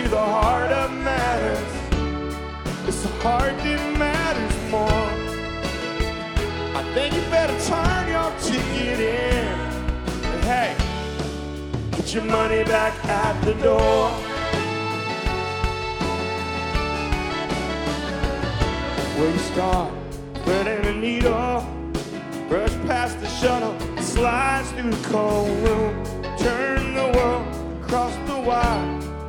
the heart of matters. It's the heart that matters more. I think you better turn your ticket in. And hey, get your money back at the door. Where you start, threading a needle, brush past the shuttle, slides through the cold room, turn the world across the wire.